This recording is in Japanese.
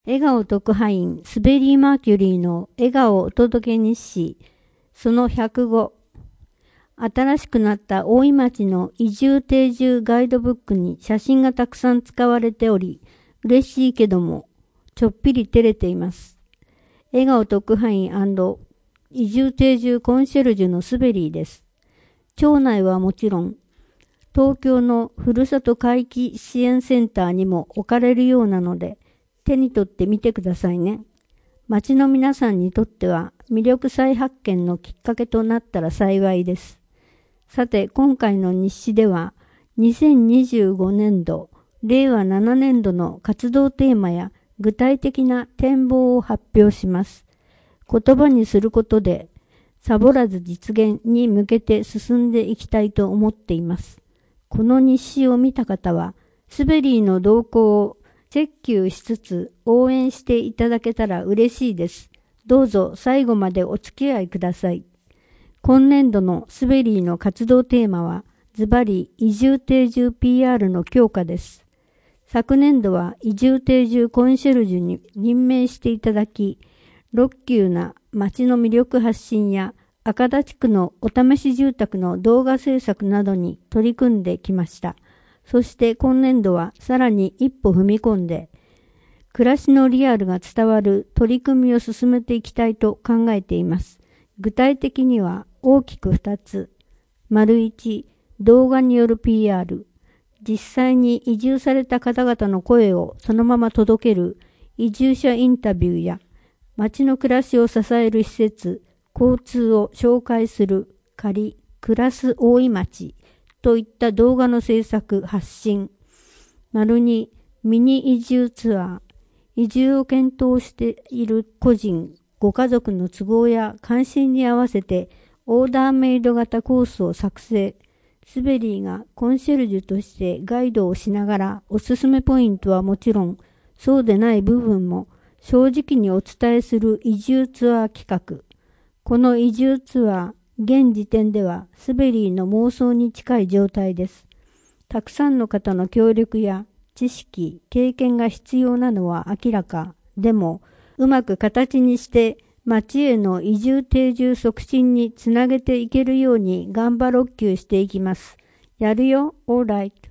笑顔特派員スベリー・マーキュリーの笑顔お届け日誌、その105。新しくなった大井町の移住定住ガイドブックに写真がたくさん使われており、嬉しいけども、ちょっぴり照れています。笑顔特派員&移住定住コンシェルジュのスベリーです。町内はもちろん、東京のふるさと回帰支援センターにも置かれるようなので、手に取ってみてくださいね。町の皆さんにとっては魅力再発見のきっかけとなったら幸いです。さて、今回の日誌では、2025年度、令和7年度の活動テーマや具体的な展望を発表します。言葉にすることで、サボらず実現に向けて進んでいきたいと思っています。この日誌を見た方は、スベリーの動向をチェックしつつ応援していただけたら嬉しいです。どうぞ最後までお付き合いください。今年度のスベリーの活動テーマは、ズバリ移住定住 PR の強化です。昨年度は移住定住コンシェルジュに任命していただき、6級な町の魅力発信や赤田地区のお試し住宅の動画制作などに取り組んできました。そして今年度はさらに一歩踏み込んで、暮らしのリアルが伝わる取り組みを進めていきたいと考えています。具体的には大きく2つ。1、動画による PR。実際に移住された方々の声をそのまま届ける移住者インタビューや、町の暮らしを支える施設、交通を紹介する暮らす大井町といった動画の制作発信。2、ミニ移住ツアー。移住を検討している個人、ご家族の都合や関心に合わせてオーダーメイド型コースを作成。スベリーがコンシェルジュとしてガイドをしながらおすすめポイントはもちろん、そうでない部分も正直にお伝えする移住ツアー企画。この移住ツアー、現時点ではスベリーの妄想に近い状態です。たくさんの方の協力や知識、経験が必要なのは明らか。でも、うまく形にして町への移住定住促進につなげていけるように頑張ろっきゅうしていきます。やるよ、オーライト。